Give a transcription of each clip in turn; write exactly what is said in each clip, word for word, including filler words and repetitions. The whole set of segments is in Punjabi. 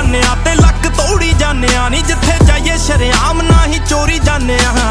ਜਾਂਦੇ ਆ ਤੇ ਲੱਕ ਤੋੜੀ ਜਾਂਦੇ ਆ ਨੀ ਜਿੱਥੇ ਜਾਈਏ ਸ਼ਰੇਆਮ ਨਾ ਹੀ ਚੋਰੀ ਜਾਂਦੇ ਆ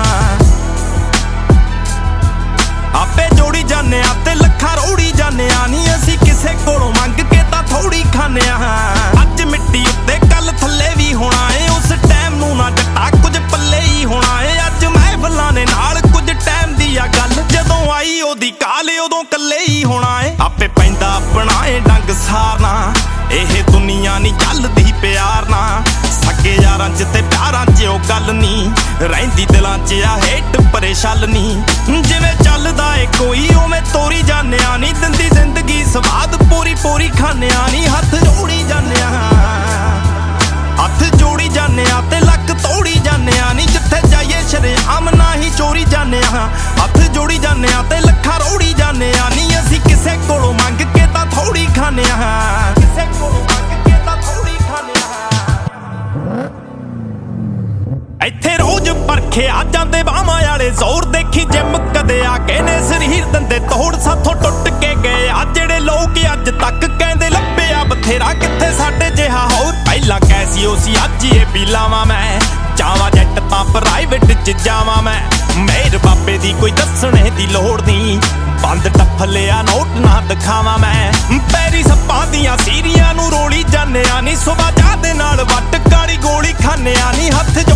ਆਪੇ ਜੋੜੀ ਜਾਂਦੇ ਆ ਤੇ ਲੱਖਾਂ ਰੋੜੀ ਜਾਂਦੇ ਆ ਨੀ ਅਸੀਂ ਕਿਸੇ ਕੋਲੋਂ ਮੰਗ ਕੇ ਤਾਂ ਥੋੜੀ ਖਾਂਦੇ ਆ ਅੱਜ ਮਿੱਟੀ ਉੱਤੇ ਕੱਲ ਥੱਲੇ ਵੀ ਹੋਣਾ ਏ ਉਸ ਟਾਈਮ ਨੂੰ ਨਾ ਜੱਟਾ ਕੁਝ ਪੱਲੇ ਹੀ ਹੋਣਾ ਏ ਅੱਜ ਮਹਿਫਲਾਂ ਦੇ ਨਾਲ ਕੁਝ ਟਾਈਮ ਦੀ ਆ ਗੱਲ ਜਦੋਂ ਆਈ ਉਹਦੀ ਕਾਲ ਉਦੋਂ ਕੱਲੇ ਹੀ ਹੋਣਾ ਏ ਆਪੇ ਪੈਂਦਾ ਆਪਣਾ ਏ ਡੰਗ ਸਾਰਨਾ ਇਹ ਦੁਨੀਆ ਨਹੀਂ ਚੱਲਦੀ ਪਿਆਰ ਨਾ ਸਕੇ ਯਾਰਾਂ ਚ ਤੇ ਪਿਆਰਾਂ ਚ ਉਹ ਗੱਲ ਨਹੀਂ ਰਹਿੰਦੀ ਦਿਲਾਂ ਚ ਆ ਹੇਟ ਪਰੇਸ਼ਾਨ ਨਹੀਂ ਜਿਵੇਂ ਚੱਲਦਾ ਏ ਕੋਈ ਉਵੇਂ ਤੋਰੀ ਜਾਂਦਿਆਂ ਨਹੀਂ ਦਿੰਦੀ ਜ਼ਿੰਦਗੀ ਸਵਾਦ ਪੂਰੀ ਪੂਰੀ ਖਾਂਦਿਆਂ ਨਹੀਂ ਹੱਥ ਜੋੜੀ ਜਾਂਦਿਆਂ ਹੱਥ ਜੋੜੀ ਜਾਂਦਿਆਂ ਤੇ ਲੱਕ ਤੋੜੀ ਜਾਂਦਿਆਂ ਨਹੀਂ ਜਿੱਥੇ ਜਾਈਏ ਸ਼ਰੇਆਮ ਨਾ ਹੀ ਚੋਰੀ ਜਾਂਦਿਆਂ ਹੱਥ ਜੋੜੀ ਜਾਂਦਿਆਂ ਤੇ ਲੱਖਾਂ ਰੋੜੀ ਜਾਂਦਿਆਂ ਨਹੀਂ ਅਸੀਂ ਕਿਸੇ ਕੋਲੋਂ ਮੰਗ ਕੇ ਤਾਂ ਥੋੜੀ ਖਾਂਦਿਆਂ ਕਿਸੇ ਕੋਲੋਂ ਮੰਗ ਕੇ ਤਾਂ ਥੋੜੀ ਖਾਂਦਿਆਂ ਇੱਥੇ ਰੋਜ਼ ਪਰਖੇ ਆ ਜਾਂਦੇ ਬਾਹਾਂ ਵਾਲੇ ਜ਼ੋਰ ਦੇਖੀ ਜਿੰਮ ਕਦੇ ਆ ਕੇ ਨੇ ਸਰੀਰ ਦੰਦੇ ਤੋੜ ਸਾਥੋਂ ਟੁੱਟ ਕੇ ਗਏ ਆ ਜਿਹੜੇ ਲੋਕ ਅੱਜ ਤੱਕ ਕਹਿੰਦੇ ਲੱਭਿਆ ਬਥੇਰਾ ਕਿੱਥੇ ਸਾਡੇ ਜਿਹਾ ਹੋਰ ਪਹਿਲਾਂ ਕੈਸੀਓ ਸੀ ਅੱਜ ਇਹ ਵੀ ਲਾਵਾਂ ਮੈਂ ਜਾਵਾਂ ਜੱਟ ਤਾਂ ਪ੍ਰਾਈਵੇਟ ਚ ਜਾਵਾਂ ਮੈਂ ਮੇਰ ਬਾਬੇ ਦੀ ਕੋਈ ਦੱਸਣੇ ਦੀ ਲੋੜ ਨਹੀਂ ਬੰਦ ਟੱਫ ਲਿਆ ਨੋਟ ਨਾ ਦਿਖਾਵਾਂ ਮੈਂ ਪੈਰੀ ਸੱਪਾਂ ਦੀਆਂ ਸੀਰੀਆਂ ਨੂੰ ਰੋਲੀ ਜਾਂਦੇ ਆ ਨੀ ਸੁਬਾ ਚਾਹ ਦੇ ਨਾਲ ਵੱਟ ਕਾਲੀ ਗੋਲੀ ਖਾਂਦੇ ਆ ਨੀ ਹੱਥ